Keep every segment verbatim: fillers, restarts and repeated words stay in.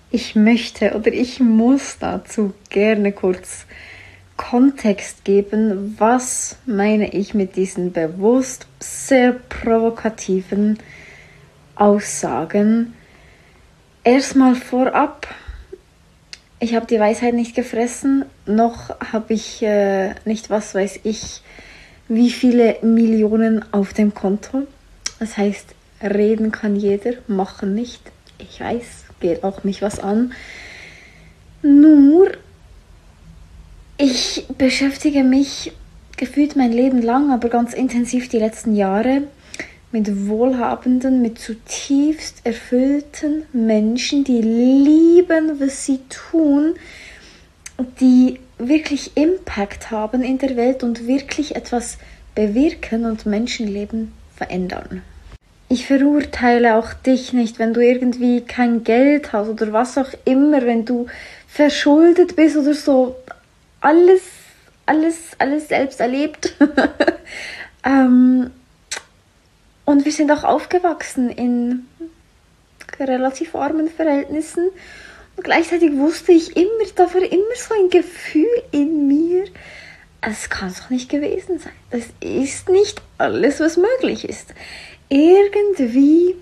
Ich möchte oder ich muss dazu gerne kurz Kontext geben. Was meine ich mit diesen bewusst sehr provokativen Aussagen? Erstmal vorab, ich habe die Weisheit nicht gefressen, noch habe ich äh, nicht, was weiß ich, wie viele Millionen auf dem Konto. Das heißt, reden kann jeder, machen nicht. Ich weiß, geht auch mich was an. Nur, ich beschäftige mich gefühlt mein Leben lang, aber ganz intensiv die letzten Jahre mit wohlhabenden, mit zutiefst erfüllten Menschen, die lieben, was sie tun, die wirklich Impact haben in der Welt und wirklich etwas bewirken und Menschenleben verändern. Ich verurteile auch dich nicht, wenn du irgendwie kein Geld hast oder was auch immer, wenn du verschuldet bist oder so. Alles, alles, alles selbst erlebt. ähm, Und wir sind auch aufgewachsen in relativ armen Verhältnissen. Und gleichzeitig wusste ich immer, da war immer so ein Gefühl in mir, es kann es doch nicht gewesen sein. Das ist nicht alles, was möglich ist. Irgendwie,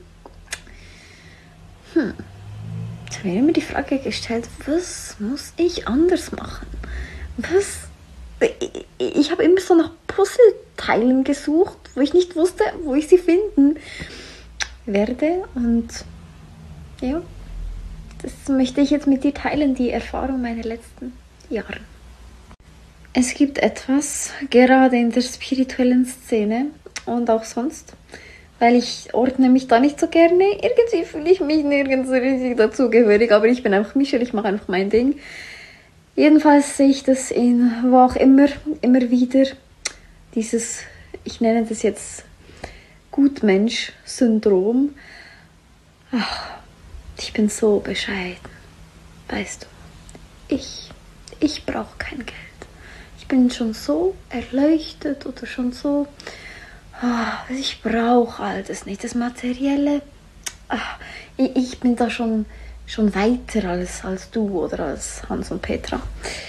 hm, ich habe mir immer die Frage gestellt, was muss ich anders machen? Was, ich, ich habe immer so nach Puzzleteilen gesucht, wo ich nicht wusste, wo ich sie finden werde. Und ja, das möchte ich jetzt mit dir teilen, die Erfahrung meiner letzten Jahre. Es gibt etwas, gerade in der spirituellen Szene und auch sonst, weil ich ordne mich da nicht so gerne. Irgendwie fühle ich mich nirgends richtig dazugehörig, aber ich bin einfach Michelle, ich mache einfach mein Ding. Jedenfalls sehe ich das in, wo auch immer, immer wieder, dieses, ich nenne das jetzt Gutmensch-Syndrom. Ach, ich bin so bescheiden, weißt du. Ich, ich brauche kein Geld. Ich bin schon so erleuchtet oder schon so, ach, ich brauche all das nicht, das Materielle. Ach, ich, ich bin da schon... schon weiter als, als du oder als Hans und Petra.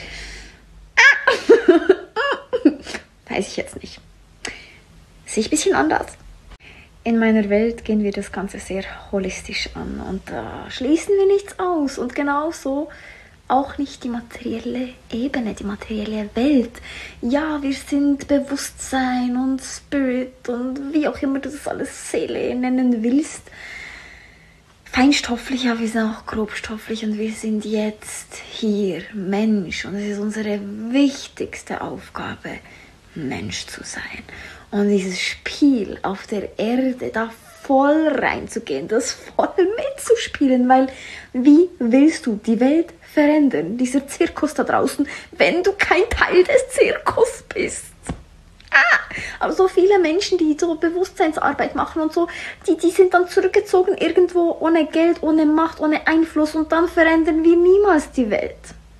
Weiß ich jetzt nicht. Sehe ich ein bisschen anders. In meiner Welt gehen wir das Ganze sehr holistisch an und da schließen wir nichts aus. Und genauso auch nicht die materielle Ebene, die materielle Welt. Ja, wir sind Bewusstsein und Spirit und wie auch immer du das alles Seele nennen willst. Feinstofflich, ja, wir sind auch grobstofflich und wir sind jetzt hier Mensch und es ist unsere wichtigste Aufgabe, Mensch zu sein. Und dieses Spiel auf der Erde, da voll reinzugehen, das voll mitzuspielen, weil wie willst du die Welt verändern, dieser Zirkus da draußen, wenn du kein Teil des Zirkus bist? Ah, aber so viele Menschen, die so Bewusstseinsarbeit machen und so, die, die sind dann zurückgezogen irgendwo ohne Geld, ohne Macht, ohne Einfluss und dann verändern wir niemals die Welt.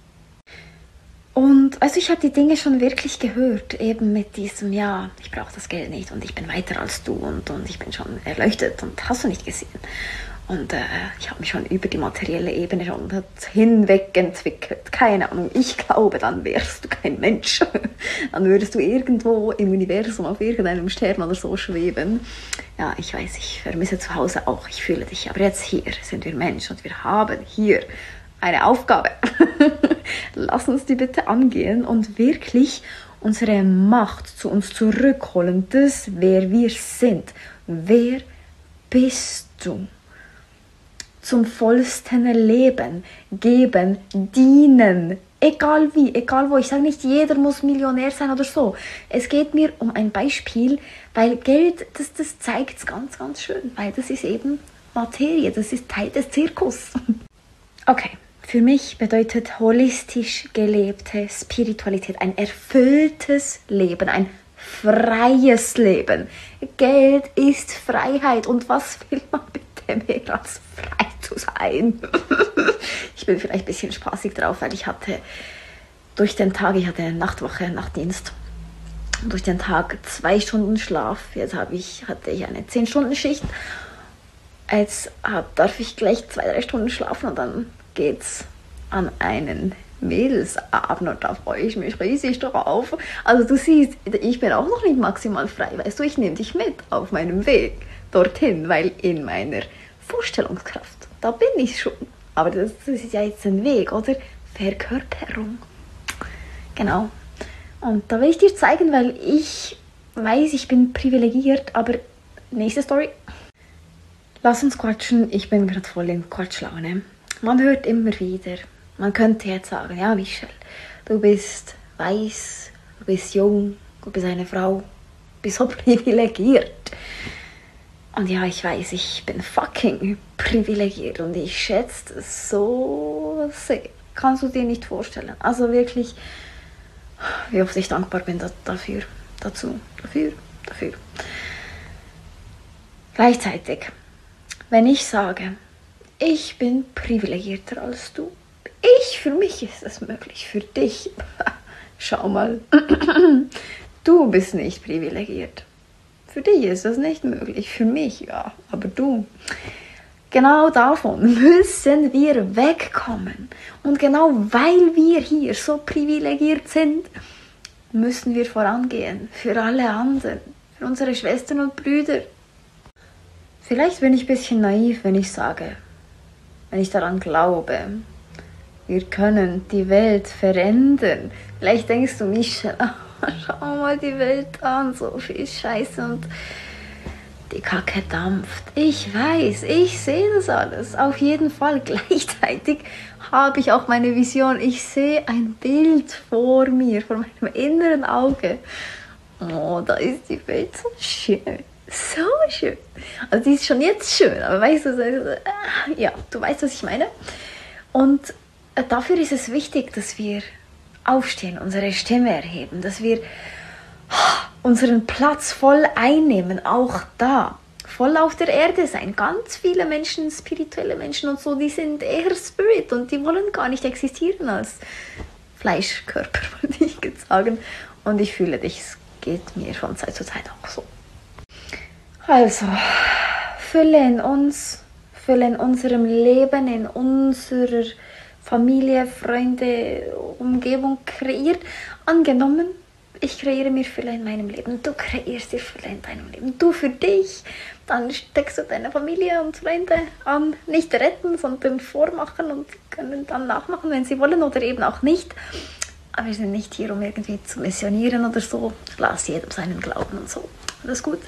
Und also ich habe die Dinge schon wirklich gehört, eben mit diesem, ja, ich brauche das Geld nicht und ich bin weiter als du und, und ich bin schon erleuchtet und hast du nicht gesehen. Und äh, ich habe mich schon über die materielle Ebene schon hinweg entwickelt. Keine Ahnung, ich glaube, dann wärst du kein Mensch. Dann würdest du irgendwo im Universum auf irgendeinem Stern oder so schweben. Ja, ich weiß, ich vermisse zu Hause auch, ich fühle dich. Aber jetzt hier sind wir Menschen und wir haben hier eine Aufgabe. Lass uns die bitte angehen und wirklich unsere Macht zu uns zurückholen. Das, wer wir sind. Wer bist du? Zum vollsten Leben, geben, dienen, egal wie, egal wo. Ich sage nicht, jeder muss Millionär sein oder so. Es geht mir um ein Beispiel, weil Geld, das, das zeigt es ganz, ganz schön, weil das ist eben Materie, das ist Teil des Zirkus. Okay, für mich bedeutet holistisch gelebte Spiritualität ein erfülltes Leben, ein freies Leben. Geld ist Freiheit und was will man bitte mehr als frei zu sein? Ich bin vielleicht ein bisschen spaßig drauf, weil ich hatte durch den Tag, ich hatte eine Nachtwache, Nachtdienst, durch den Tag zwei Stunden Schlaf. Jetzt habe ich, hatte ich eine zehn Stunden Schicht Jetzt äh, darf ich gleich zwei, drei Stunden schlafen und dann geht's an einen Mädelsabend und da freue ich mich riesig drauf. Also du siehst, ich bin auch noch nicht maximal frei, weißt du, ich nehme dich mit auf meinem Weg dorthin, weil in meiner Vorstellungskraft, da bin ich schon. Aber das, das ist ja jetzt ein Weg, oder? Verkörperung. Genau. Und da will ich dir zeigen, weil ich weiß, ich bin privilegiert, aber nächste Story. Lass uns quatschen, ich bin gerade voll in Quatschlaune. Man hört immer wieder, man könnte jetzt sagen, ja Michelle, du bist weiß, du bist jung, du bist eine Frau, du bist so privilegiert. Und ja, ich weiß, ich bin fucking privilegiert und ich schätze es so sehr. Kannst du dir nicht vorstellen. Also wirklich, wie oft ich dankbar bin dafür, dazu, dafür, dafür. Gleichzeitig, wenn ich sage, ich bin privilegierter als du, ich, für mich ist es möglich, für dich, schau mal, du bist nicht privilegiert. Für dich ist das nicht möglich, für mich ja, aber du. Genau davon müssen wir wegkommen. Und genau weil wir hier so privilegiert sind, müssen wir vorangehen. Für alle anderen, für unsere Schwestern und Brüder. Vielleicht bin ich ein bisschen naiv, wenn ich sage, wenn ich daran glaube, wir können die Welt verändern. Vielleicht denkst du, Michelle, schau mal die Welt an, so viel Scheiße und die Kacke dampft. Ich weiß, ich sehe das alles. Auf jeden Fall. Gleichzeitig habe ich auch meine Vision. Ich sehe ein Bild vor mir, vor meinem inneren Auge. Oh, da ist die Welt so schön. So schön. Also die ist schon jetzt schön, aber weißt du, ja, du weißt, was ich meine. Und dafür ist es wichtig, dass wir aufstehen, unsere Stimme erheben, dass wir unseren Platz voll einnehmen, auch da, voll auf der Erde sein. Ganz viele Menschen, spirituelle Menschen und so, die sind eher Spirit und die wollen gar nicht existieren als Fleischkörper, würde ich jetzt sagen. Und ich fühle dich, es geht mir von Zeit zu Zeit auch so. Also, Fülle in uns, Fülle in unserem Leben, in unserer Familie, Freunde, Umgebung kreiert. Angenommen, ich kreiere mir Fülle in meinem Leben, du kreierst dir Fülle in deinem Leben. Du für dich, dann steckst du deine Familie und Freunde an. Nicht retten, sondern vormachen und können dann nachmachen, wenn sie wollen oder eben auch nicht. Aber wir sind nicht hier, um irgendwie zu missionieren oder so. Lass jedem seinen Glauben und so. Alles gut.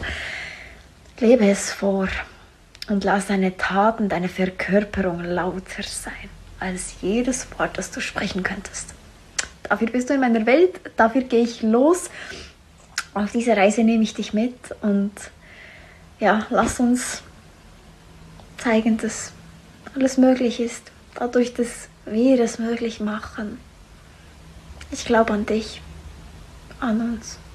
Lebe es vor und lass deine Taten, deine Verkörperung lauter sein als jedes Wort, das du sprechen könntest. Dafür bist du in meiner Welt, dafür gehe ich los. Auf diese Reise nehme ich dich mit und ja, lass uns zeigen, dass alles möglich ist, dadurch, dass wir es möglich machen. Ich glaube an dich, an uns.